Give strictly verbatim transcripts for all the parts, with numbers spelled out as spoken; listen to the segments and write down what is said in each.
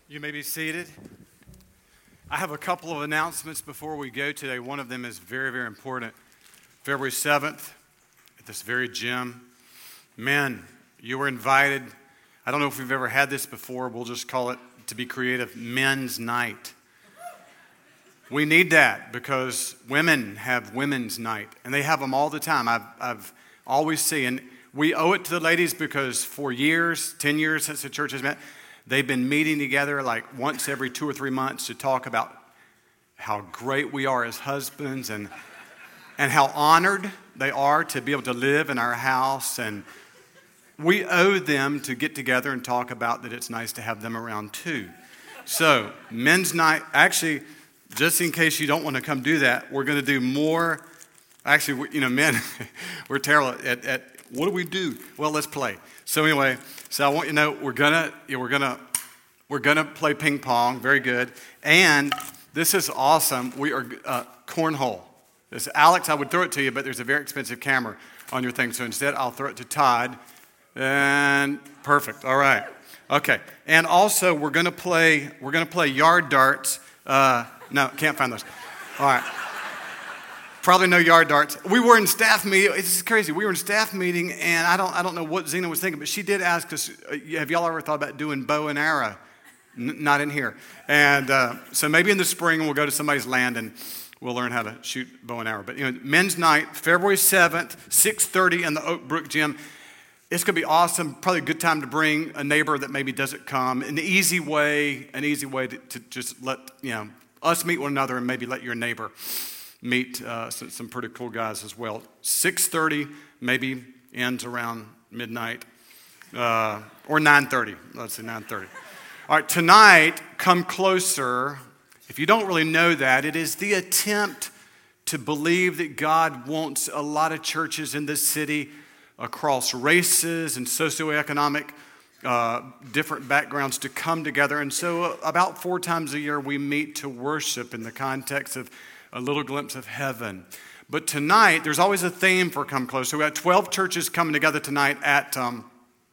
You may be seated. I have a couple of announcements before we go today. One of them is very, very important. February seventh, at this very gym. Men, you were invited. I don't know if we've ever had this before. We'll just call it, to be creative, Men's Night. We need that because women have Women's Night, and they have them all the time. I've, I've always seen, and we owe it to the ladies because for years, ten years since the church has met, they've been meeting together like once every two or three months to talk about how great we are as husbands and and how honored they are to be able to live in our house. And we owe them to get together and talk about that it's nice to have them around too. So, Men's Night, actually, just in case you don't want to come do that, we're going to do more. Actually, you know, men, we're terrible at, at what do we do? Well, let's play. So anyway, so I want you to know we're gonna we're gonna we're gonna play ping pong. Very good. And this is awesome. We are uh, cornhole. This Alex, I would throw it to you, but there's a very expensive camera on your thing. So instead, I'll throw it to Todd. And perfect. All right. Okay. And also, we're gonna play we're gonna play yard darts. Uh, no, can't find those. All right. Probably no yard darts. We were in staff meeting. It's crazy. We were in staff meeting, and I don't I don't know what Zena was thinking, but she did ask us, have y'all ever thought about doing bow and arrow? N- not in here. And uh, so maybe in the spring we'll go to somebody's land and we'll learn how to shoot bow and arrow. But you know, Men's Night, February seventh, six thirty in the Oak Brook Gym. It's going to be awesome. Probably a good time to bring a neighbor that maybe doesn't come. An easy way, an easy way to, to just let you know us meet one another and maybe let your neighbor meet uh, some, some pretty cool guys as well. six thirty, maybe ends around midnight, uh, or nine thirty. Let's say nine thirty. All right, tonight, Come Closer. If you don't really know that, it is the attempt to believe that God wants a lot of churches in this city across races and socioeconomic uh, different backgrounds to come together. And so uh, about four times a year, we meet to worship in the context of a little glimpse of heaven. But tonight, there's always a theme for Come Closer. We got twelve churches coming together tonight at um,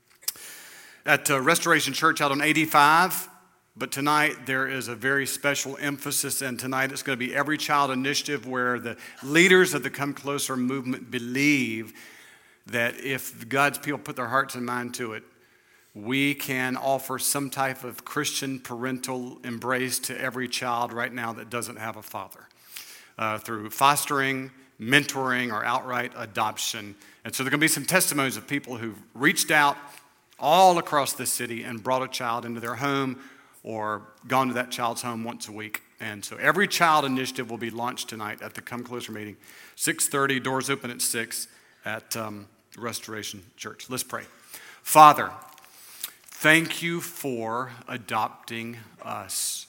at uh, Restoration Church out on eighty-five. But tonight, there is a very special emphasis, and tonight it's going to be Every Child Initiative, where the leaders of the Come Closer movement believe that if God's people put their hearts and mind to it, we can offer some type of Christian parental embrace to every child right now that doesn't have a father. Uh, through fostering, mentoring, or outright adoption. And so there are going to be some testimonies of people who've reached out all across the city and brought a child into their home or gone to that child's home once a week. And so Every Child Initiative will be launched tonight at the Come Closer meeting. six thirty, doors open at six at um, Restoration Church. Let's pray. Father, thank you for adopting us.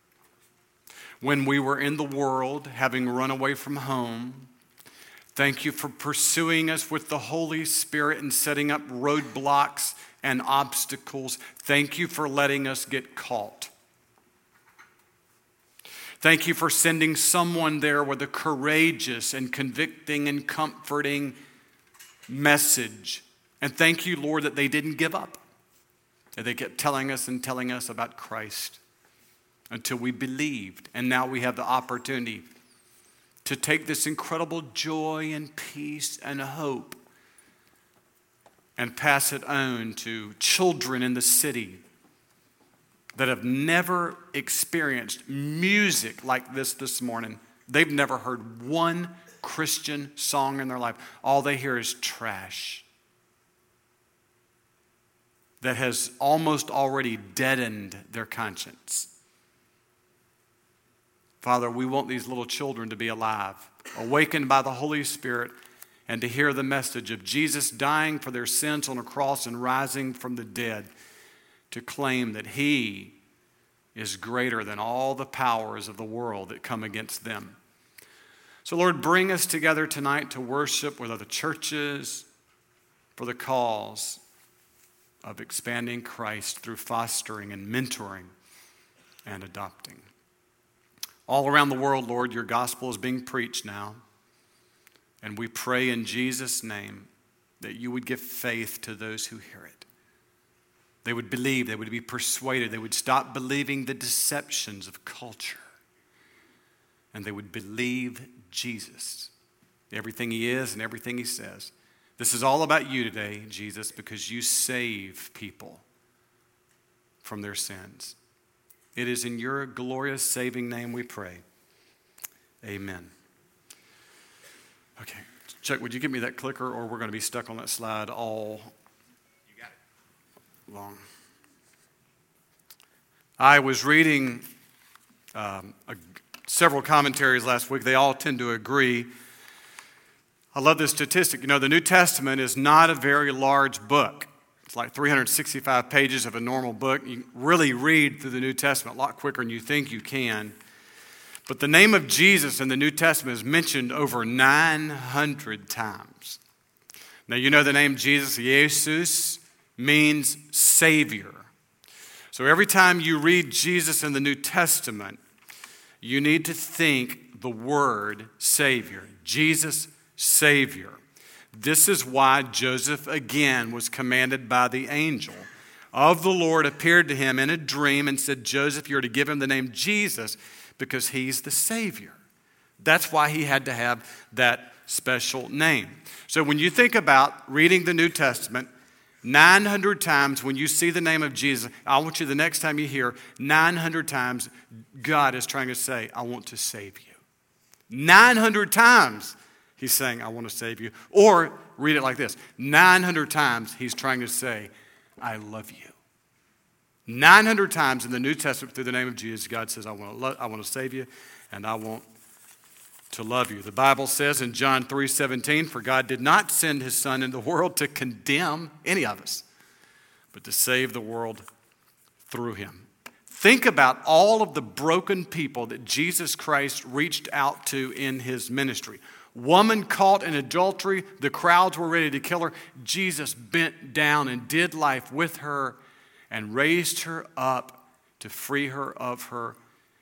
When we were in the world, having run away from home, thank you for pursuing us with the Holy Spirit and setting up roadblocks and obstacles. Thank you for letting us get caught. Thank you for sending someone there with a courageous and convicting and comforting message. And thank you, Lord, that they didn't give up. That they kept telling us and telling us about Christ until we believed. And now we have the opportunity to take this incredible joy and peace and hope and pass it on to children in the city that have never experienced music like this this morning. They've never heard one Christian song in their life. All they hear is trash that has almost already deadened their conscience. Father, we want these little children to be alive, awakened by the Holy Spirit, and to hear the message of Jesus dying for their sins on a cross and rising from the dead to claim that He is greater than all the powers of the world that come against them. So, Lord, bring us together tonight to worship with other churches for the cause of expanding Christ through fostering and mentoring and adopting. All around the world, Lord, your gospel is being preached now. And we pray in Jesus' name that you would give faith to those who hear it. They would believe, they would be persuaded, they would stop believing the deceptions of culture. And they would believe Jesus, everything he is and everything he says. This is all about you today, Jesus, because you save people from their sins. It is in your glorious saving name we pray. Amen. Okay, Chuck, would you give me that clicker, or we're going to be stuck on that slide all you got it. long. I was reading um, a, several commentaries last week. They all tend to agree. I love this statistic. You know, the New Testament is not a very large book. It's like three hundred sixty-five pages of a normal book. You can really read through the New Testament a lot quicker than you think you can. But the name of Jesus in the New Testament is mentioned over nine hundred times. Now, you know the name Jesus, Jesus, means Savior. So every time you read Jesus in the New Testament, you need to think the word Savior. Jesus, Savior. This is why Joseph again was commanded by the angel of the Lord, appeared to him in a dream and said, Joseph, you're to give him the name Jesus because he's the Savior. That's why he had to have that special name. So when you think about reading the New Testament, nine hundred times when you see the name of Jesus, I want you the next time you hear, nine hundred times God is trying to say, I want to save you. nine hundred times he's saying, I want to save you. Or read it like this. nine hundred times he's trying to say, I love you. nine hundred times in the New Testament through the name of Jesus, God says, I want to, lo- I want to save you and I want to love you. The Bible says in John three seventeen, for God did not send his Son into the world to condemn any of us, but to save the world through him. Think about all of the broken people that Jesus Christ reached out to in his ministry. Woman caught in adultery, the crowds were ready to kill her. Jesus bent down and did life with her and raised her up to free her of her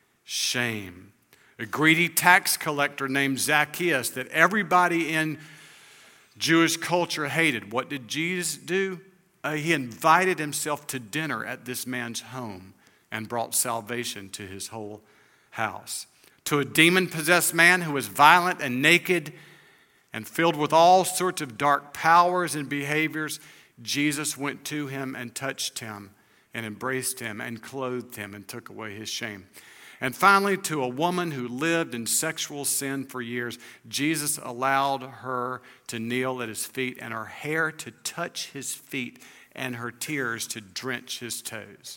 shame. A greedy tax collector named Zacchaeus that everybody in Jewish culture hated. What did Jesus do? Uh, he invited himself to dinner at this man's home and brought salvation to his whole house. To a demon-possessed man who was violent and naked and filled with all sorts of dark powers and behaviors, Jesus went to him and touched him and embraced him and clothed him and took away his shame. And finally, to a woman who lived in sexual sin for years, Jesus allowed her to kneel at his feet and her hair to touch his feet and her tears to drench his toes.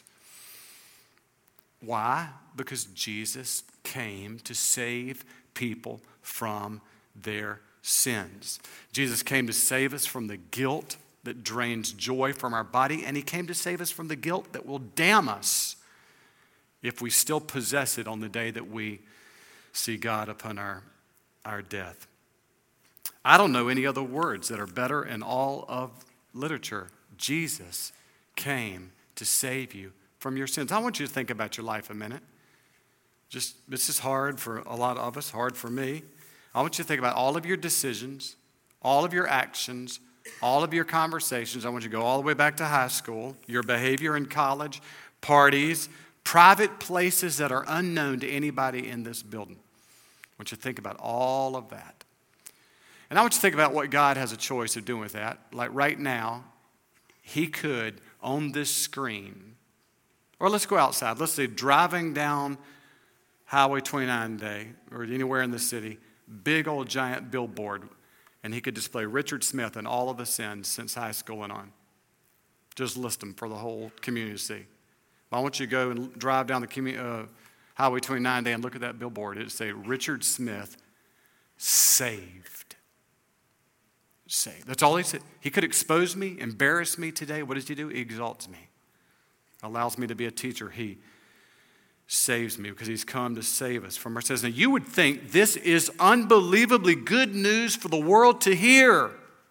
Why? Because Jesus came to save people from their sins. Jesus came to save us from the guilt that drains joy from our body, and he came to save us from the guilt that will damn us if we still possess it on the day that we see God upon our, our death. I don't know any other words that are better in all of literature. Jesus came to save you from your sins. I want you to think about your life a minute. Just, this is hard for a lot of us, hard for me. I want you to think about all of your decisions, all of your actions, all of your conversations. I want you to go all the way back to high school, your behavior in college, parties, private places that are unknown to anybody in this building. I want you to think about all of that. And I want you to think about what God has a choice of doing with that. Like right now, he could, on this screen, or let's go outside. Let's say driving down Highway twenty-nine today, or anywhere in the city, big old giant billboard, and he could display Richard Smith and all of the sins since high school and on. Just list them for the whole community to see. I want you to go and drive down the commu- uh, Highway twenty-nine today and look at that billboard. It would say, Richard Smith, saved. Saved. That's all he said. He could expose me, embarrass me today. What does he do? He exalts me. Allows me to be a teacher. He saves me because he's come to save us from our sins. Now, you would think this is unbelievably good news for the world to hear.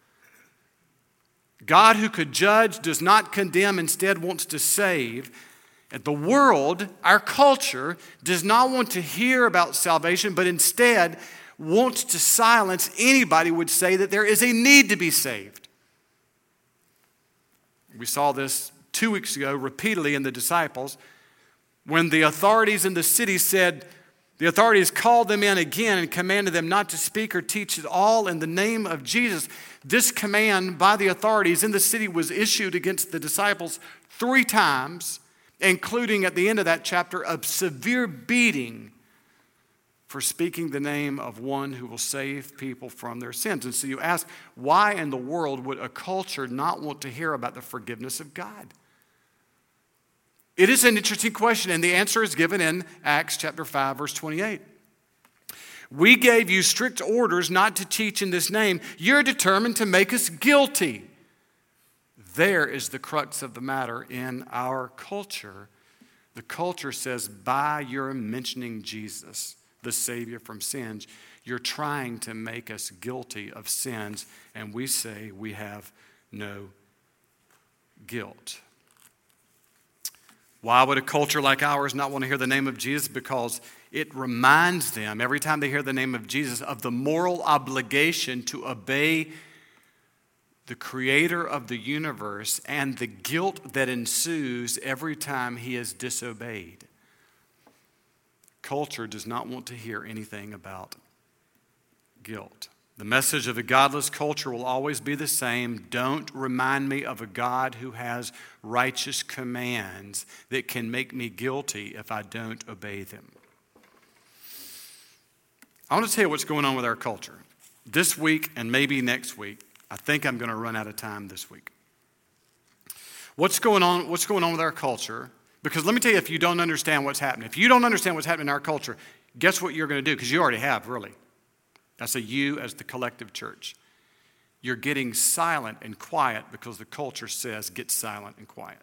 God, who could judge, does not condemn, instead wants to save. And the world, our culture, does not want to hear about salvation, but instead wants to silence anybody who would say that there is a need to be saved. We saw this two weeks ago repeatedly in the disciples, when the authorities in the city said, the authorities called them in again and commanded them not to speak or teach at all in the name of Jesus. This command by the authorities in the city was issued against the disciples three times, including at the end of that chapter a severe beating for speaking the name of one who will save people from their sins. And so you ask, why in the world would a culture not want to hear about the forgiveness of God? It is an interesting question, and the answer is given in Acts chapter five, verse twenty-eight. We gave you strict orders not to teach in this name. You're determined to make us guilty. There is the crux of the matter in our culture. The culture says, by your mentioning Jesus, the Savior from sins, you're trying to make us guilty of sins, and we say we have no guilt. Why would a culture like ours not want to hear the name of Jesus? Because it reminds them, every time they hear the name of Jesus, of the moral obligation to obey the creator of the universe and the guilt that ensues every time he is disobeyed. Culture does not want to hear anything about guilt. The message of a godless culture will always be the same. Don't remind me of a God who has righteous commands that can make me guilty if I don't obey them. I want to tell you what's going on with our culture. This week and maybe next week, I think I'm going to run out of time this week. What's going on, what's going on with our culture? Because let me tell you, if you don't understand what's happening, if you don't understand what's happening in our culture, guess what you're going to do? Because you already have, really. That's a you as the collective church. You're getting silent and quiet because the culture says get silent and quiet.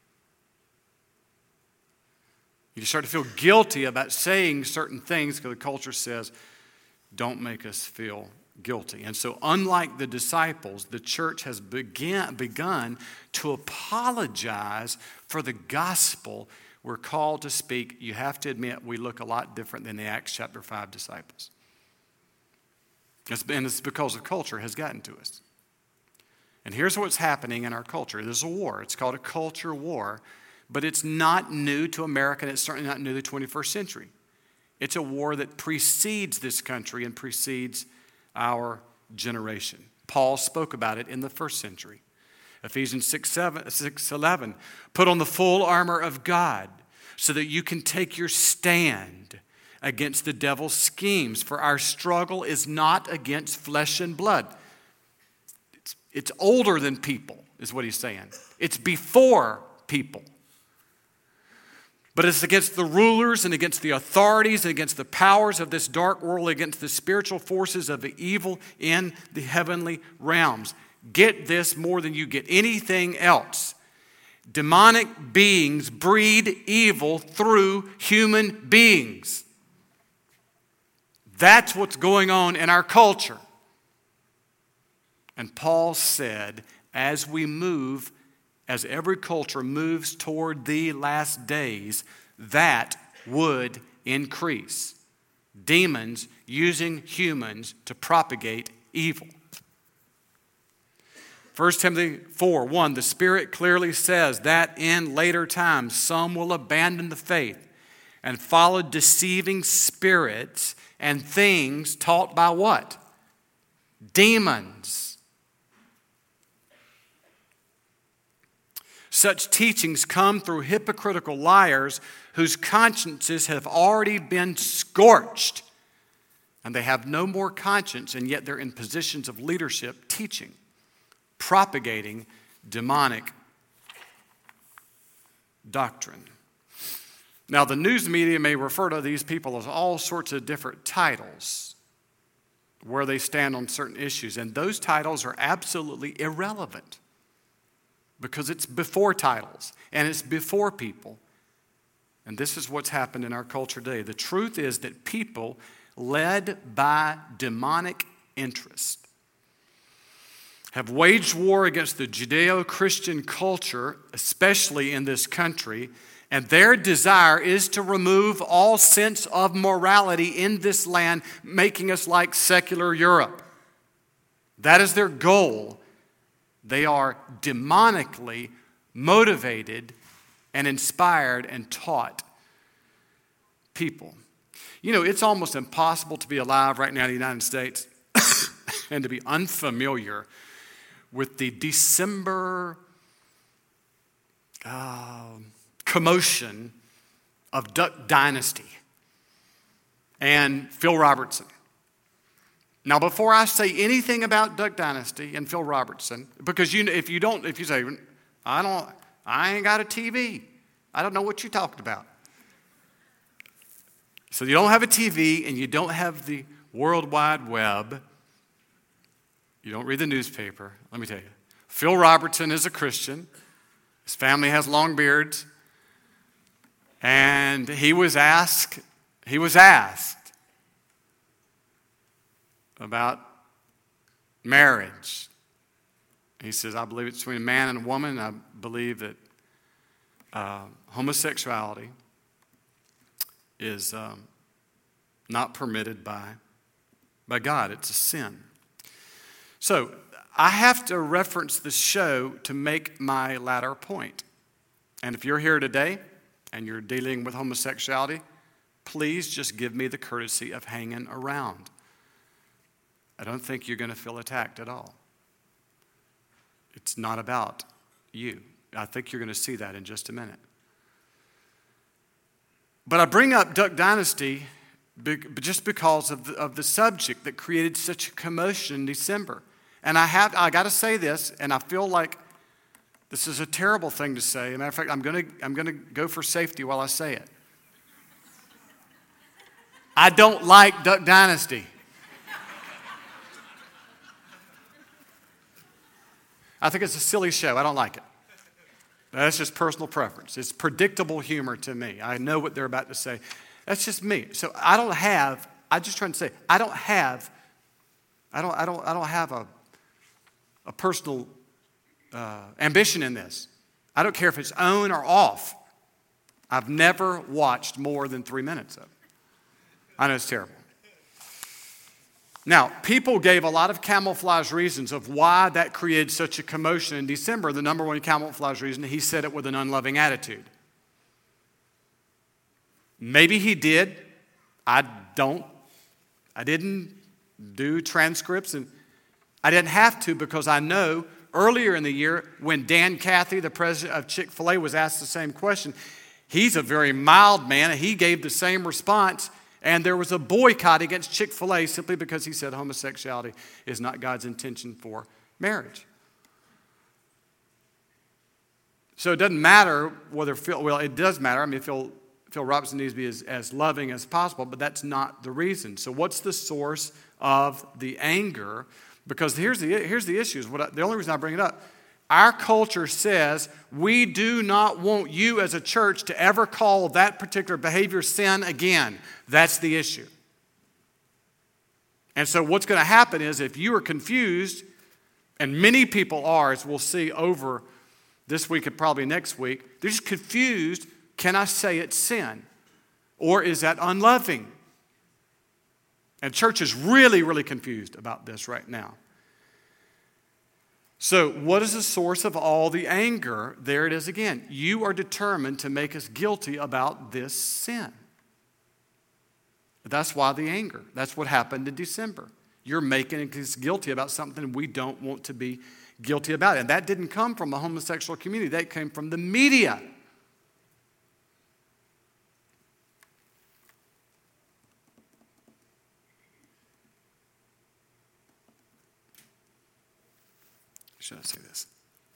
You start to feel guilty about saying certain things because the culture says don't make us feel guilty. And so unlike the disciples, the church has began, begun to apologize for the gospel we're called to speak. You have to admit we look a lot different than the Acts chapter five disciples. It's been, it's because the culture has gotten to us. And here's what's happening in our culture. There's a war. It's called a culture war. But it's not new to America, and it's certainly not new to the twenty-first century. It's a war that precedes this country and precedes our generation. Paul spoke about it in the first century. Ephesians six eleven, put on the full armor of God so that you can take your stand against the devil's schemes. For our struggle is not against flesh and blood. It's, it's older than people, is what he's saying. It's before people. But it's against the rulers and against the authorities and against the powers of this dark world, against the spiritual forces of the evil in the heavenly realms. Get this more than you get anything else. Demonic beings breed evil through human beings. That's what's going on in our culture. And Paul said, as we move, as every culture moves toward the last days, that would increase. Demons using humans to propagate evil. First Timothy four one, the Spirit clearly says that in later times some will abandon the faith and follow deceiving spirits and things taught by what? Demons. Such teachings come through hypocritical liars whose consciences have already been scorched. And they have no more conscience, and yet they're in positions of leadership teaching, propagating demonic doctrine. Now, the news media may refer to these people as all sorts of different titles where they stand on certain issues, and those titles are absolutely irrelevant because it's before titles and it's before people. And this is what's happened in our culture today. The truth is that people led by demonic interest have waged war against the Judeo-Christian culture, especially in this country, and their desire is to remove all sense of morality in this land, making us like secular Europe. That is their goal. They are demonically motivated and inspired and taught people. You know, it's almost impossible to be alive right now in the United States and to be unfamiliar with the December uh, commotion of Duck Dynasty and Phil Robertson. Now, before I say anything about Duck Dynasty and Phil Robertson, because you, if you don't, if you say, I don't, I ain't got a T V, I don't know what you're talking about. So you don't have a T V and you don't have the World Wide Web. You don't read the newspaper. Let me tell you, Phil Robertson is a Christian. His family has long beards. And he was asked, he was asked about marriage. He says, I believe it's between a man and a woman. I believe that uh, homosexuality is um, not permitted by, by God. It's a sin. So I have to reference the show to make my latter point. And if you're here today and you're dealing with homosexuality, please just give me the courtesy of hanging around. I don't think you're going to feel attacked at all. It's not about you. I think you're going to see that in just a minute. But I bring up Duck Dynasty just because of the, of the subject that created such a commotion in December. And I have I got to say this, and I feel like this is a terrible thing to say. As a matter of fact, I'm going to I'm going to go for safety while I say it. I don't like Duck Dynasty. I think it's a silly show. I don't like it. That's just personal preference. It's predictable humor to me. I know what they're about to say. That's just me. So I don't have, I'm just trying to say, I don't have, I don't, I don't, I don't have a, a personal uh, ambition in this. I don't care if it's on or off. I've never watched more than three minutes of it. I know it's terrible. Now, people gave a lot of camouflage reasons of why that created such a commotion in December. The number one camouflage reason, he said it with an unloving attitude. Maybe he did. I don't. I didn't do transcripts, and I didn't have to because I know earlier in the year when Dan Cathy, the president of Chick-fil-A, was asked the same question, he's a very mild man, and he gave the same response. And there was a boycott against Chick-fil-A simply because he said homosexuality is not God's intention for marriage. So it doesn't matter whether Phil, well, it does matter. I mean, Phil, Phil Robertson needs to be as, as loving as possible, but that's not the reason. So what's the source of the anger? Because here's the, here's the issue. Is what I, the only reason I bring it up, our culture says we do not want you as a church to ever call that particular behavior sin again. That's the issue. And so what's going to happen is if you are confused, and many people are, as we'll see over this week and probably next week, they're just confused. Can I say it's sin? Or is that unloving? And church is really, really confused about this right now. So what is the source of all the anger? There it is again. You are determined to make us guilty about this sin. That's why the anger. That's what happened in December. You're making us guilty about something we don't want to be guilty about. And that didn't come from the homosexual community. That came from the media. Should I say this?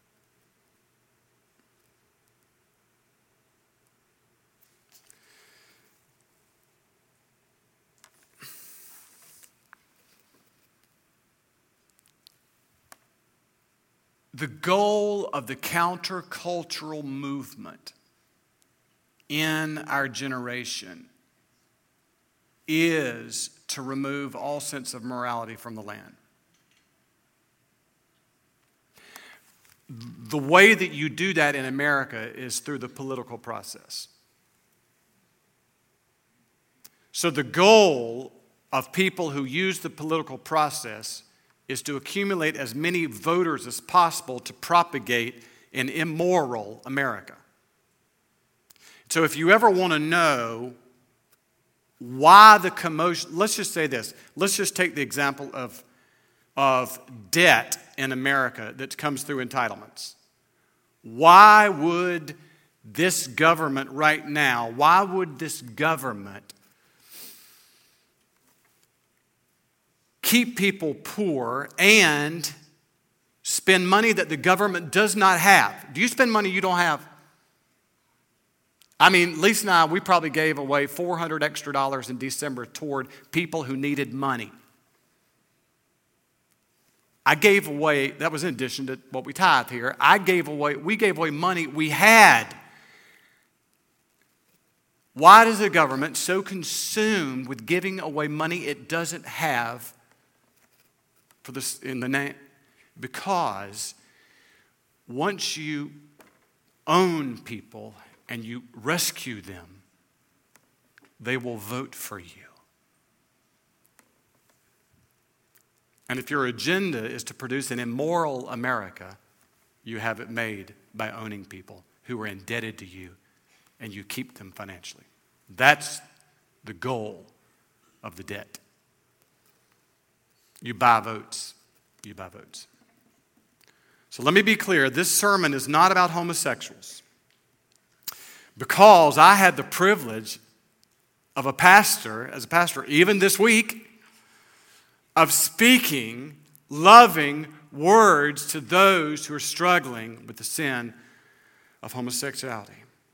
The goal of the countercultural movement in our generation is to remove all sense of morality from the land. The way that you do that in America is through the political process. So the goal of people who use the political process is to accumulate as many voters as possible to propagate in immoral America. So if you ever want to know why the commotion, let's just say this. Let's just take the example of, of debt in America that comes through entitlements. Why would this government right now, why would this government keep people poor and spend money that the government does not have? Do you spend money you don't have? I mean, Lisa and I, we probably gave away four hundred extra dollars in December toward people who needed money. I gave away, that was in addition to what we tithe here, I gave away, we gave away money we had. Why is the government so consumed with giving away money it doesn't have for this in the name? Because once you own people and you rescue them, they will vote for you. And if your agenda is to produce an immoral America, you have it made by owning people who are indebted to you and you keep them financially. That's the goal of the debt. You buy votes. You buy votes. So let me be clear. This sermon is not about homosexuals. Because I had the privilege of a pastor, as a pastor, even this week, of speaking loving words to those who are struggling with the sin of homosexuality.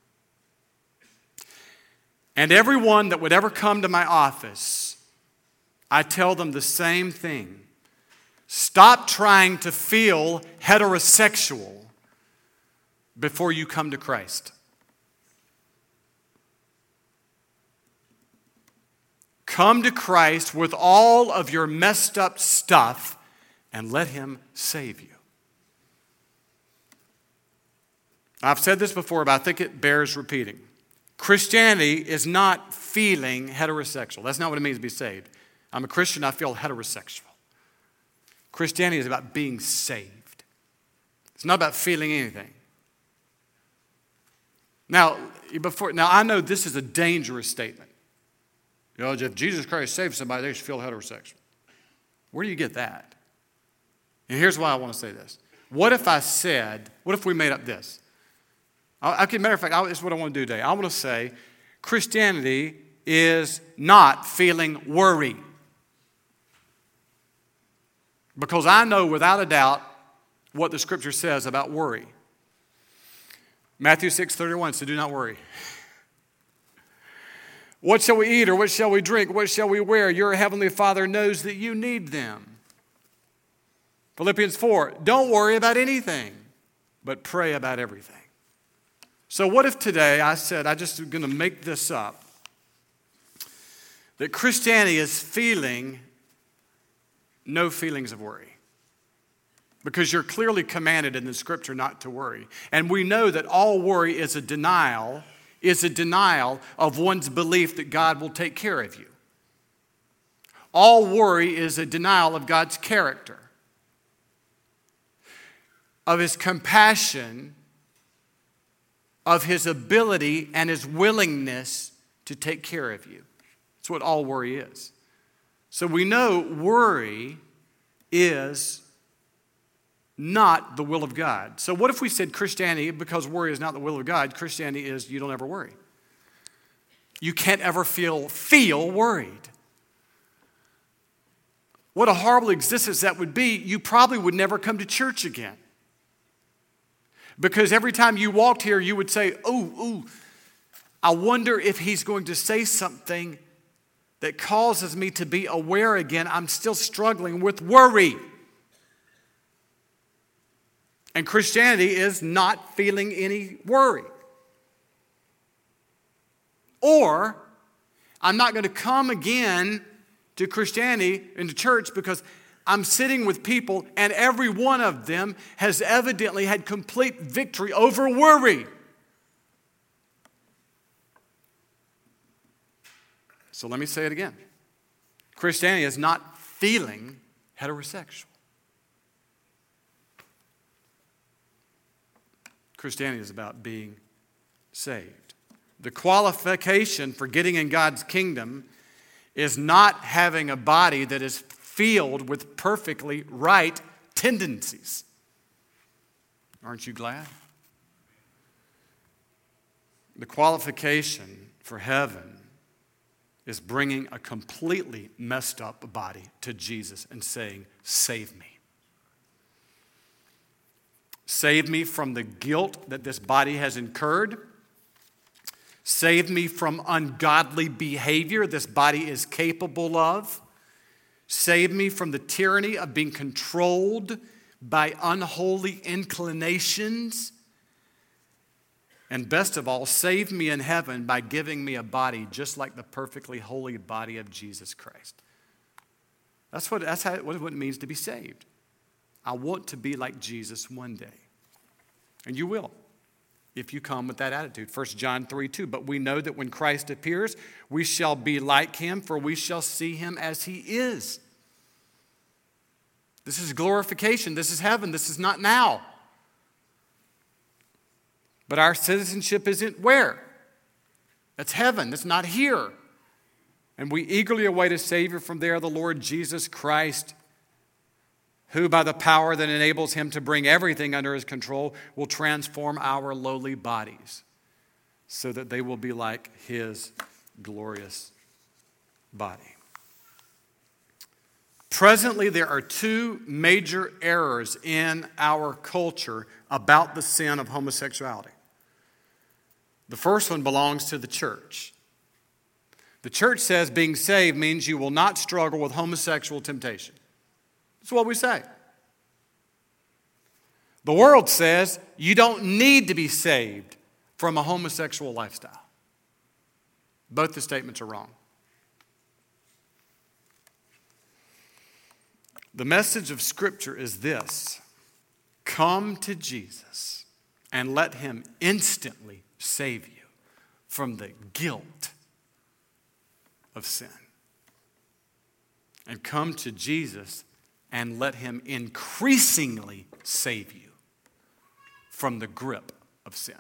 And everyone that would ever come to my office, I tell them the same thing. Stop trying to feel heterosexual before you come to Christ. Come to Christ with all of your messed up stuff and let Him save you. I've said this before, but I think it bears repeating. Christianity is not feeling heterosexual. That's not what it means to be saved. I'm a Christian, I feel heterosexual. Christianity is about being saved. It's not about feeling anything. Now, before, now I know this is a dangerous statement. You know, if Jesus Christ saves somebody, they should feel heterosexual. Where do you get that? And here's why I want to say this. What if I said, what if we made up this? I, I can, matter of fact, I, this is what I want to do today. I want to say Christianity is not feeling worry. Because I know without a doubt what the Scripture says about worry. Matthew six thirty-one says, do not worry. What shall we eat or what shall we drink? What shall we wear? Your heavenly Father knows that you need them. Philippians four, don't worry about anything, but pray about everything. So what if today I said, I'm just going to make this up, that Christianity is feeling no feelings of worry? Because you're clearly commanded in the Scripture not to worry. And we know that all worry is a denial is a denial of one's belief that God will take care of you. All worry is a denial of God's character, of His compassion, of His ability and His willingness to take care of you. That's what all worry is. So we know worry is not the will of God. So what if we said Christianity, because worry is not the will of God, Christianity is you don't ever worry. You can't ever feel, feel worried. What a horrible existence that would be. You probably would never come to church again. Because every time you walked here, you would say, oh, ooh, I wonder if he's going to say something that causes me to be aware again. I'm still struggling with worry. And Christianity is not feeling any worry. Or, I'm not going to come again to Christianity, into church, because I'm sitting with people and every one of them has evidently had complete victory over worry. So let me say it again. Christianity is not feeling heterosexual. Christianity is about being saved. The qualification for getting in God's kingdom is not having a body that is filled with perfectly right tendencies. Aren't you glad? The qualification for heaven is bringing a completely messed up body to Jesus and saying, save me. Save me from the guilt that this body has incurred. Save me from ungodly behavior this body is capable of. Save me from the tyranny of being controlled by unholy inclinations. And best of all, save me in heaven by giving me a body just like the perfectly holy body of Jesus Christ. That's what, that's how, what it means to be saved. I want to be like Jesus one day. And you will, if you come with that attitude. First John three two, but we know that when Christ appears, we shall be like him, for we shall see him as he is. This is glorification. This is heaven. This is not now. But our citizenship isn't where? That's heaven. That's not here. And we eagerly await a Savior from there, the Lord Jesus Christ, who by the power that enables him to bring everything under his control will transform our lowly bodies so that they will be like his glorious body. Presently, there are two major errors in our culture about the sin of homosexuality. The first one belongs to the church. The church says being saved means you will not struggle with homosexual temptation. That's what we say. The world says you don't need to be saved from a homosexual lifestyle. Both the statements are wrong. The message of Scripture is this: come to Jesus and let him instantly save you from the guilt of sin. And come to Jesus and let him increasingly save you from the grip of sin.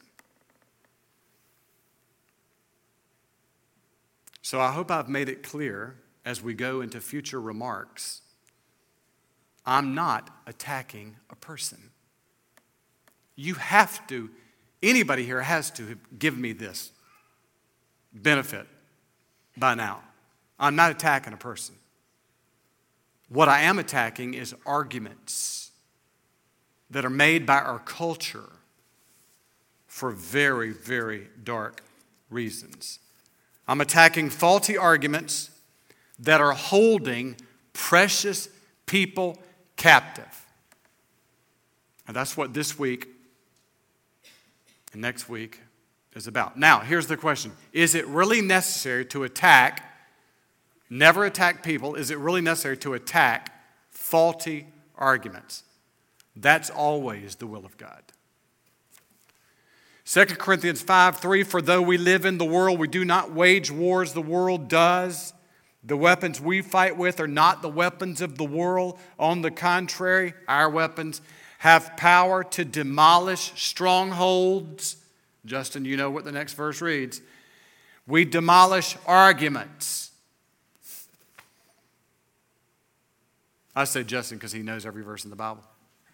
So I hope I've made it clear as we go into future remarks, I'm not attacking a person. You have to, anybody here has to give me this benefit by now. I'm not attacking a person. What I am attacking is arguments that are made by our culture for very, very dark reasons. I'm attacking faulty arguments that are holding precious people captive. And that's what this week and next week is about. Now, here's the question. Is it really necessary to attack, never attack people, is it really necessary to attack faulty arguments? That's always the will of God. Second Corinthians five three, for though we live in the world, we do not wage wars the world does. The weapons we fight with are not the weapons of the world. On the contrary, our weapons have power to demolish strongholds. Justin, you know what the next verse reads. We demolish arguments. I say Justin because he knows every verse in the Bible.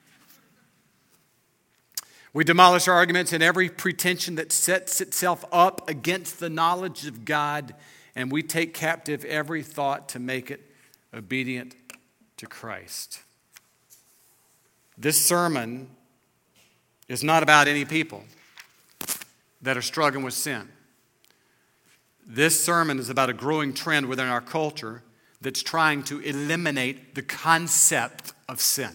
We demolish arguments and every pretension that sets itself up against the knowledge of God, and we take captive every thought to make it obedient to Christ. This sermon is not about any people that are struggling with sin. This sermon is about a growing trend within our culture that's trying to eliminate the concept of sin,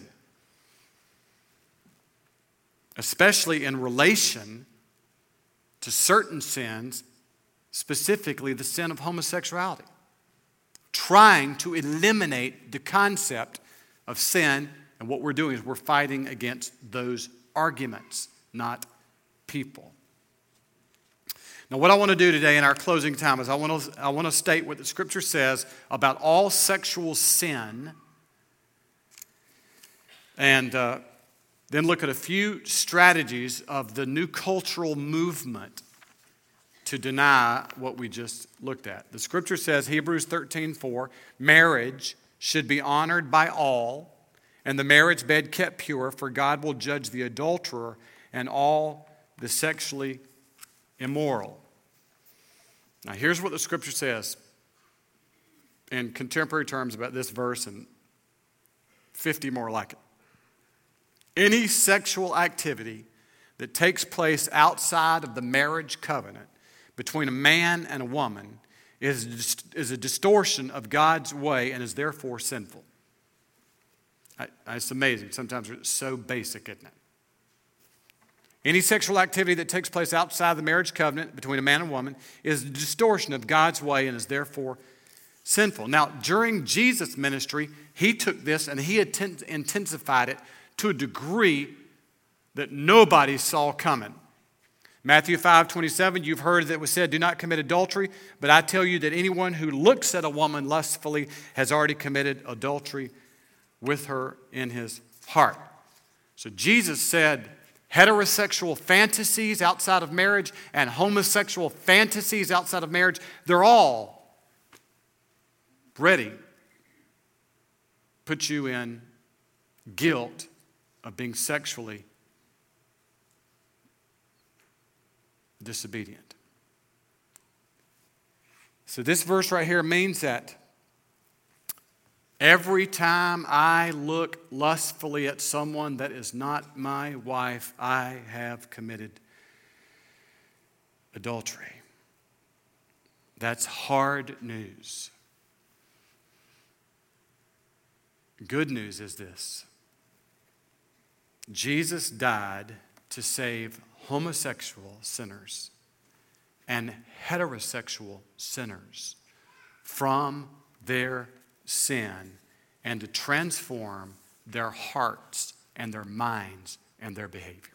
especially in relation to certain sins, specifically the sin of homosexuality. Trying to eliminate the concept of sin, and what we're doing is we're fighting against those arguments, not people. Now, what I want to do today in our closing time is I want to, I want to state what the Scripture says about all sexual sin. And uh, then look at a few strategies of the new cultural movement to deny what we just looked at. The scripture says, Hebrews thirteen four, marriage should be honored by all, and the marriage bed kept pure, for God will judge the adulterer and all the sexually immoral. Now here's what the scripture says in contemporary terms about this verse and fifty more like it. Any sexual activity that takes place outside of the marriage covenant between a man and a woman is, is a distortion of God's way and is therefore sinful. I, it's amazing. Sometimes it's so basic, isn't it? Any sexual activity that takes place outside the marriage covenant between a man and a woman is a distortion of God's way and is therefore sinful. Now, during Jesus' ministry, he took this and he intensified it to a degree that nobody saw coming. Matthew five twenty-seven, you've heard that it was said, do not commit adultery, but I tell you that anyone who looks at a woman lustfully has already committed adultery with her in his heart. So Jesus said heterosexual fantasies outside of marriage and homosexual fantasies outside of marriage, they're all ready to put you in guilt of being sexually disobedient. So this verse right here means that every time I look lustfully at someone that is not my wife, I have committed adultery. That's hard news. Good news is this: Jesus died to save homosexual sinners and heterosexual sinners from their sin and to transform their hearts and their minds and their behavior.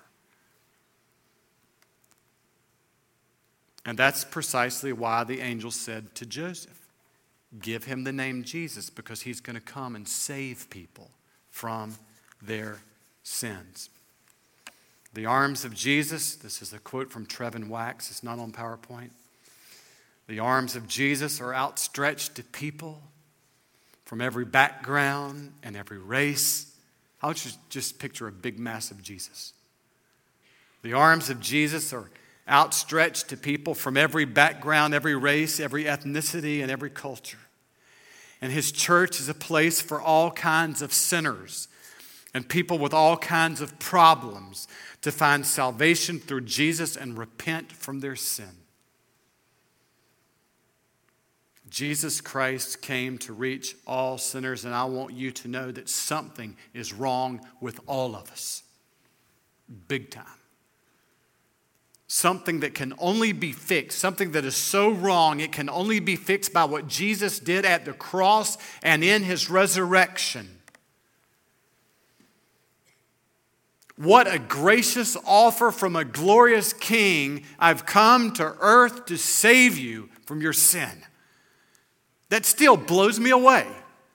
And that's precisely why the angel said to Joseph, give him the name Jesus, because he's going to come and save people from their sins. The arms of Jesus, this is a quote from Trevin Wax, it's not on PowerPoint. The arms of Jesus are outstretched to people from every background and every race. I want you to just picture a big, massive Jesus. The arms of Jesus are outstretched to people from every background, every race, every ethnicity, and every culture. And his church is a place for all kinds of sinners and people with all kinds of problems to find salvation through Jesus and repent from their sin. Jesus Christ came to reach all sinners, and I want you to know that something is wrong with all of us. Big time. Something that can only be fixed, something that is so wrong, it can only be fixed by what Jesus did at the cross and in his resurrection. What a gracious offer from a glorious King. I've come to earth to save you from your sin. That still blows me away.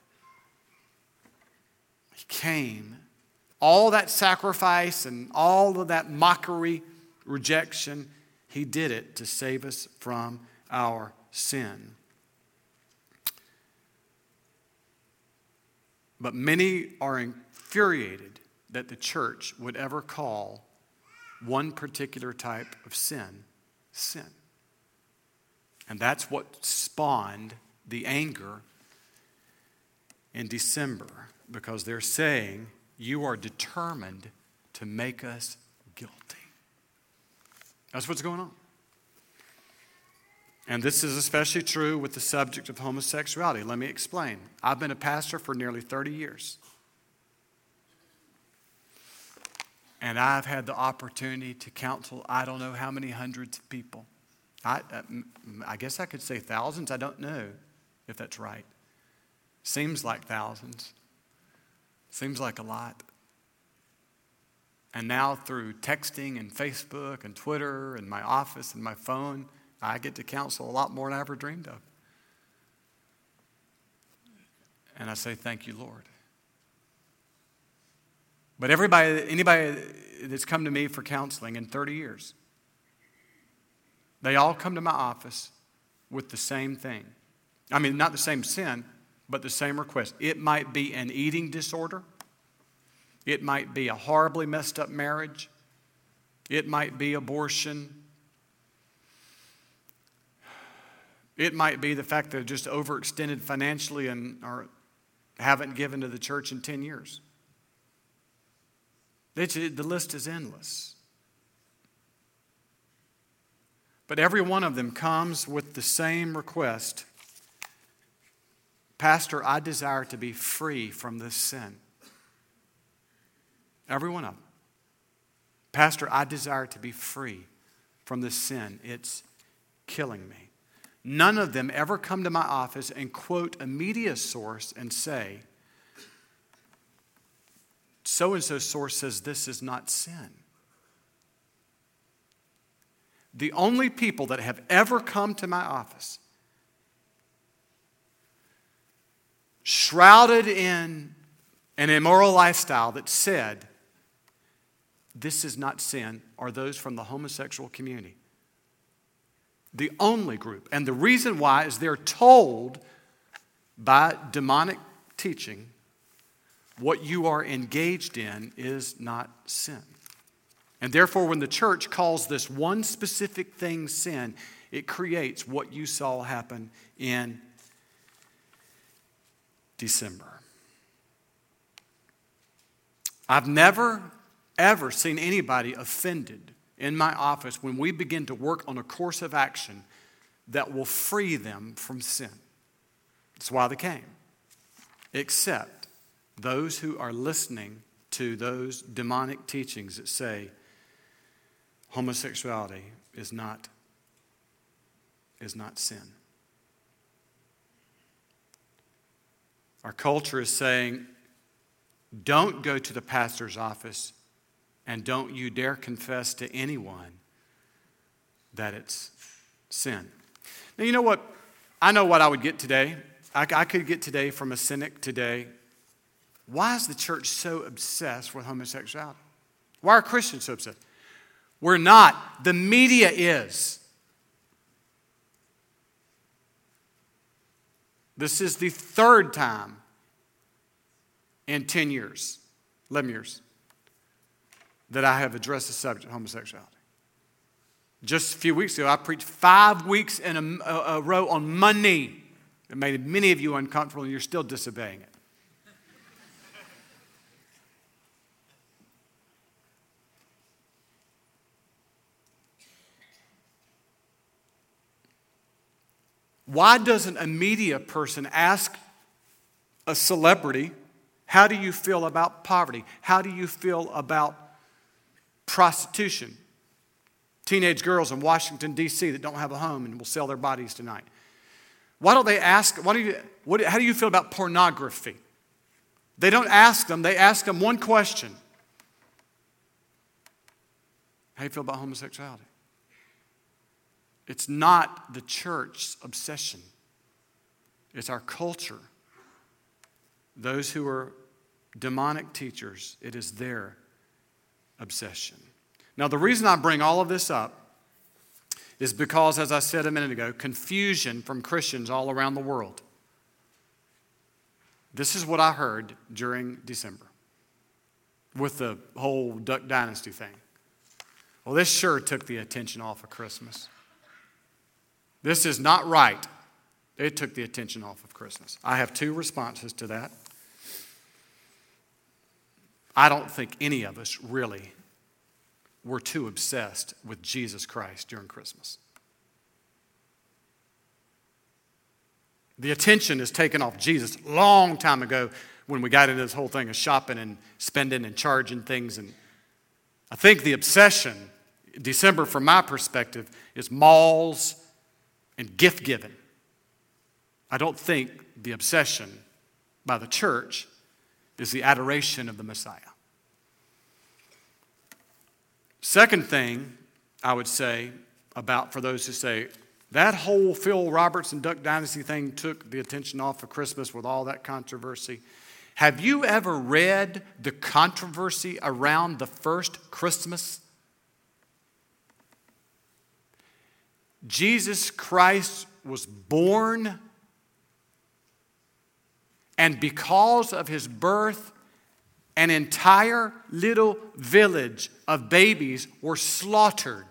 He came, all that sacrifice and all of that mockery, rejection, he did it to save us from our sin. But many are infuriated that the church would ever call one particular type of sin, sin. And that's what spawned the anger in December, because they're saying, you are determined to make us guilty. That's what's going on. And this is especially true with the subject of homosexuality. Let me explain. I've been a pastor for nearly thirty years. And I've had the opportunity to counsel I don't know how many hundreds of people. I, I guess I could say thousands. I don't know if that's right. Seems like thousands. Seems like a lot. And now through texting and Facebook and Twitter and my office and my phone, I get to counsel a lot more than I ever dreamed of. And I say, thank you, Lord. But everybody, anybody that's come to me for counseling in thirty years, they all come to my office with the same thing. I mean, not the same sin, but the same request. It might be an eating disorder. It might be a horribly messed up marriage. It might be abortion. It might be the fact that they're just overextended financially and are, haven't given to the church in ten years. It's, the list is endless. But every one of them comes with the same request. Pastor, I desire to be free from this sin. Every one of them. Pastor, I desire to be free from this sin. It's killing me. None of them ever come to my office and quote a media source and say, so-and-so source says this is not sin. The only people that have ever come to my office shrouded in an immoral lifestyle that said, this is not sin, are those from the homosexual community. The only group. And the reason why is they're told by demonic teaching, what you are engaged in is not sin. And therefore, when the church calls this one specific thing sin, it creates what you saw happen in December. I've never, ever seen anybody offended in my office when we begin to work on a course of action that will free them from sin. That's why they came. Except those who are listening to those demonic teachings that say homosexuality is not, is not sin. Our culture is saying, don't go to the pastor's office and don't you dare confess to anyone that it's sin. Now, you know what? I know what I would get today. I, I could get today from a cynic today. Why is the church so obsessed with homosexuality? Why are Christians so obsessed? We're not. The media is. This is the third time in ten years, eleven years, that I have addressed the subject of homosexuality. Just a few weeks ago, I preached five weeks in a, a, a row on money. It made many of you uncomfortable, and you're still disobeying it. Why doesn't a media person ask a celebrity, how do you feel about poverty? How do you feel about prostitution? Teenage girls in Washington, D C that don't have a home and will sell their bodies tonight. Why don't they ask, why do you, what, how do you feel about pornography? They don't ask them, they ask them one question. How do you feel about homosexuality? It's not the church's obsession. It's our culture. Those who are demonic teachers, it is their obsession. Now, the reason I bring all of this up is because, as I said a minute ago, confusion from Christians all around the world. This is what I heard during December with the whole Duck Dynasty thing. Well, this sure took the attention off of Christmas. This is not right. It took the attention off of Christmas. I have two responses to that. I don't think any of us really were too obsessed with Jesus Christ during Christmas. The attention is taken off Jesus a long time ago when we got into this whole thing of shopping and spending and charging things. And I think the obsession, December from my perspective, is malls and gift giving. I don't think the obsession by the church is the adoration of the Messiah. Second thing I would say about, for those who say, that whole Phil Roberts and Duck Dynasty thing took the attention off of Christmas with all that controversy. Have you ever read the controversy around the first Christmas? Jesus Christ was born, and because of his birth, an entire little village of babies were slaughtered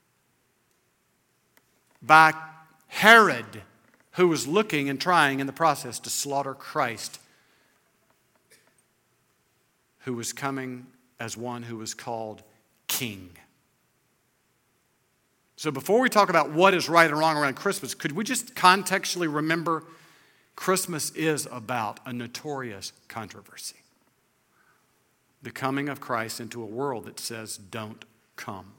by Herod, who was looking and trying in the process to slaughter Christ, who was coming as one who was called King. So before we talk about what is right and wrong around Christmas, could we just contextually remember Christmas is about a notorious controversy. The coming of Christ into a world that says, don't come.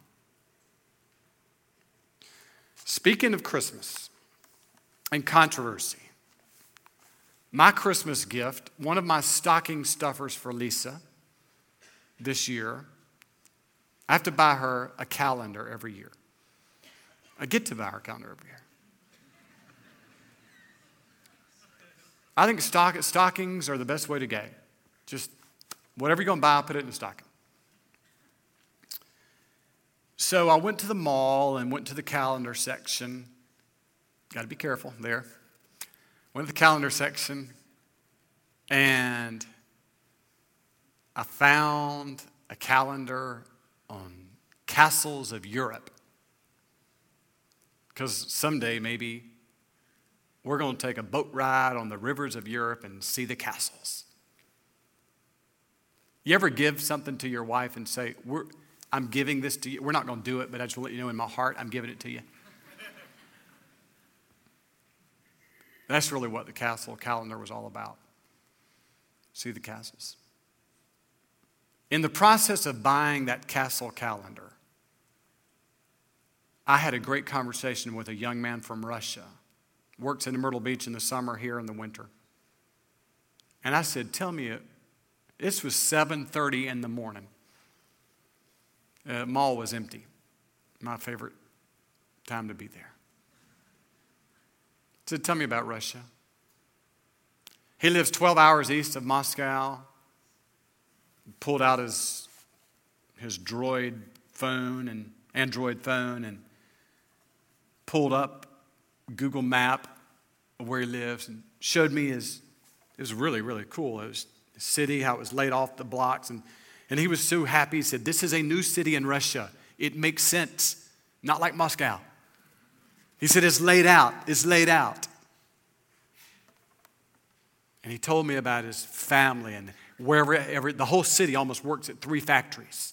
Speaking of Christmas and controversy, my Christmas gift, one of my stocking stuffers for Lisa this year, I have to buy her a calendar every year. I get to buy her a calendar every year. I think stock, stockings are the best way to go. Just whatever you're going to buy, put it in the stocking. So I went to the mall and went to the calendar section. Got to be careful there. Went to the calendar section, and I found a calendar on castles of Europe. Because someday maybe we're going to take a boat ride on the rivers of Europe and see the castles. You ever give something to your wife and say, We're, I'm giving this to you? We're not going to do it, but I just want to let you know in my heart, I'm giving it to you. That's really what the castle calendar was all about. See the castles. In the process of buying that castle calendar, I had a great conversation with a young man from Russia. Works in Myrtle Beach in the summer, here in the winter. And I said, tell me, this was seven thirty in the morning. The mall was empty. My favorite time to be there. I said, tell me about Russia. He lives twelve hours east of Moscow. Pulled out his, his droid phone and Android phone and pulled up Google Map of where he lives and showed me his, it was really, really cool. It was his city, how it was laid off the blocks. And, and he was so happy. He said, this is a new city in Russia. It makes sense. Not like Moscow. He said, it's laid out. It's laid out. And he told me about his family and wherever, every, the whole city almost works at three factories.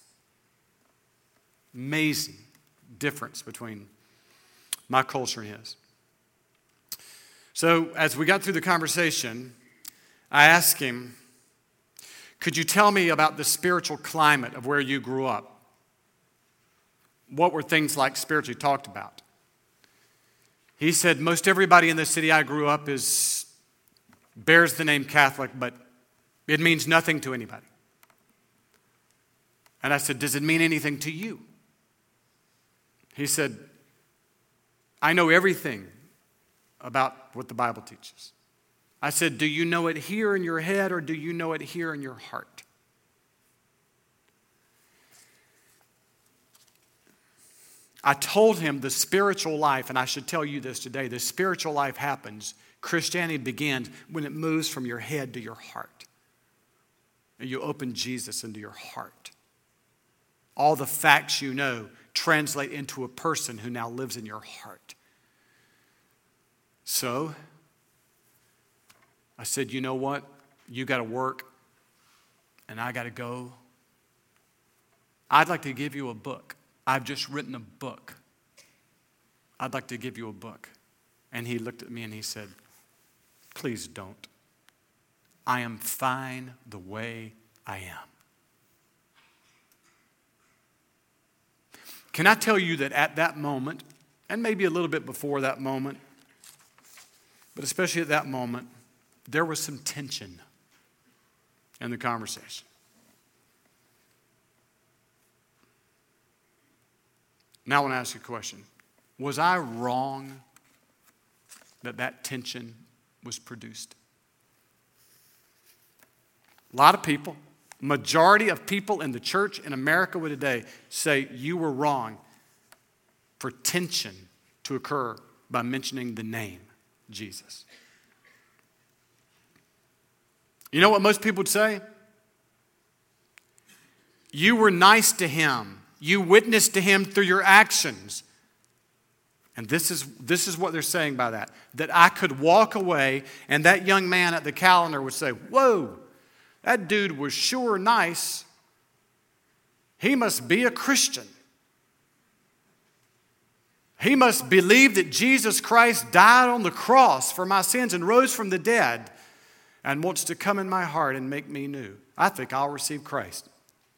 Amazing difference between my culture and his. So as we got through the conversation, I asked him, could you tell me about the spiritual climate of where you grew up? What were things like spiritually talked about? He said, most everybody in the city I grew up is bears the name Catholic, but it means nothing to anybody. And I said, does it mean anything to you? He said, I know everything about what the Bible teaches. I said, do you know it here in your head or do you know it here in your heart? I told him the spiritual life, and I should tell you this today, the spiritual life happens, Christianity begins when it moves from your head to your heart. And you open Jesus into your heart. All the facts you know translate into a person who now lives in your heart. So, I said, you know what? You got to work, and I got to go. I'd like to give you a book. I've just written a book. I'd like to give you a book. And he looked at me and he said, please don't. I am fine the way I am. Can I tell you that at that moment, and maybe a little bit before that moment, but especially at that moment, there was some tension in the conversation. Now I want to ask you a question. Was I wrong that that tension was produced? A lot of people, majority of people in the church in America today say you were wrong for tension to occur by mentioning the name Jesus. You know what most people would say? You were nice to him. You witnessed to him through your actions. And this is, this is what they're saying by that. That I could walk away and that young man at the calendar would say, whoa, that dude was sure nice. He must be a Christian. He must believe that Jesus Christ died on the cross for my sins and rose from the dead and wants to come in my heart and make me new. I think I'll receive Christ.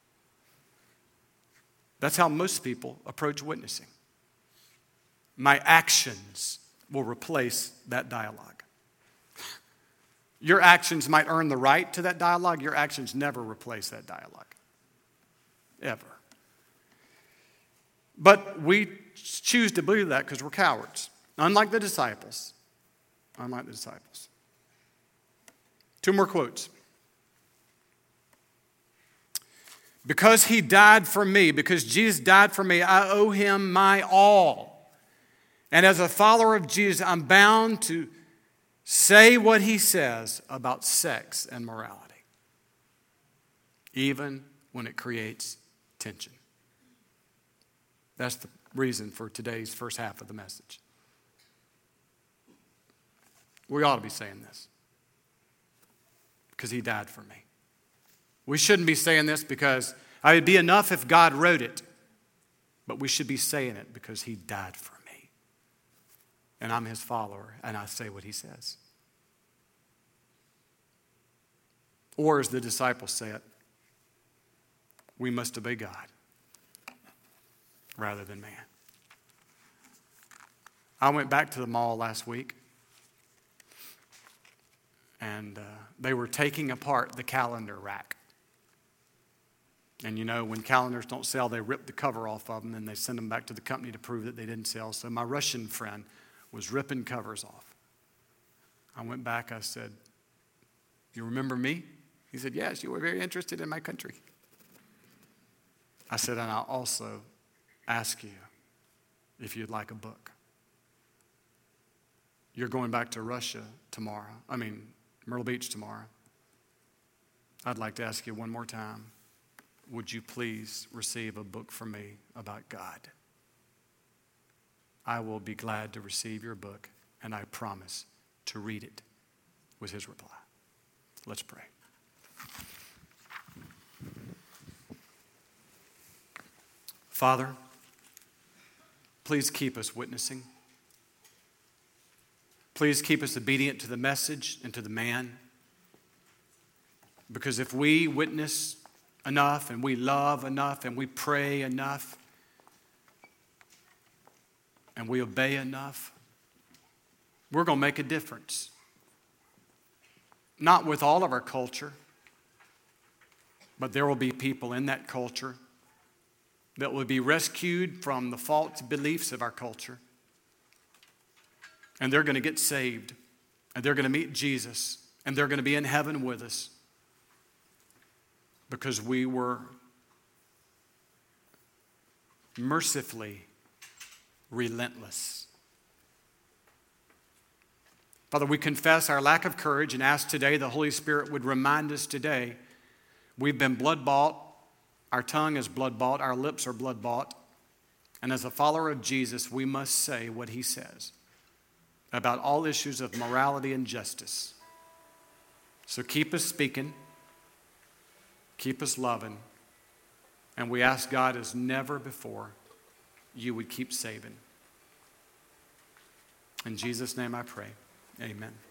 That's how most people approach witnessing. My actions will replace that dialogue. Your actions might earn the right to that dialogue. Your actions never replace that dialogue. Ever. But we choose to believe that because we're cowards. Unlike the disciples. Unlike the disciples. Two more quotes. Because he died for me, because Jesus died for me, I owe him my all. And as a follower of Jesus, I'm bound to say what he says about sex and morality, even when it creates tension. That's the reason for today's first half of the message. We ought to be saying this because he died for me. We shouldn't be saying this because it would be enough if God wrote it, but we should be saying it because he died for me. And I'm his follower, and I say what he says. Or as the disciples say it, we must obey God rather than man. I went back to the mall last week, and uh, they were taking apart the calendar rack. And you know, when calendars don't sell, they rip the cover off of them and they send them back to the company to prove that they didn't sell. So my Russian friend was ripping covers off. I went back, I said, you remember me? He said, yes, you were very interested in my country. I said, and I'll also ask you if you'd like a book. You're going back to Russia tomorrow. I mean, Myrtle Beach tomorrow. I'd like to ask you one more time. Would you please receive a book from me about God? I will be glad to receive your book, and I promise to read it, was his reply. Let's pray. Father, please keep us witnessing. Please keep us obedient to the message and to the man. Because if we witness enough and we love enough and we pray enough and we obey enough, we're going to make a difference. Not with all of our culture, but there will be people in that culture that will be rescued from the false beliefs of our culture. And they're going to get saved. And they're going to meet Jesus. And they're going to be in heaven with us. Because we were mercifully relentless. Father, we confess our lack of courage and ask today the Holy Spirit would remind us today we've been blood-bought, our tongue is blood-bought, our lips are blood-bought, and as a follower of Jesus, we must say what he says about all issues of morality and justice. So keep us speaking. Keep us loving. And we ask God as never before, you would keep saving. In Jesus' name I pray. Amen.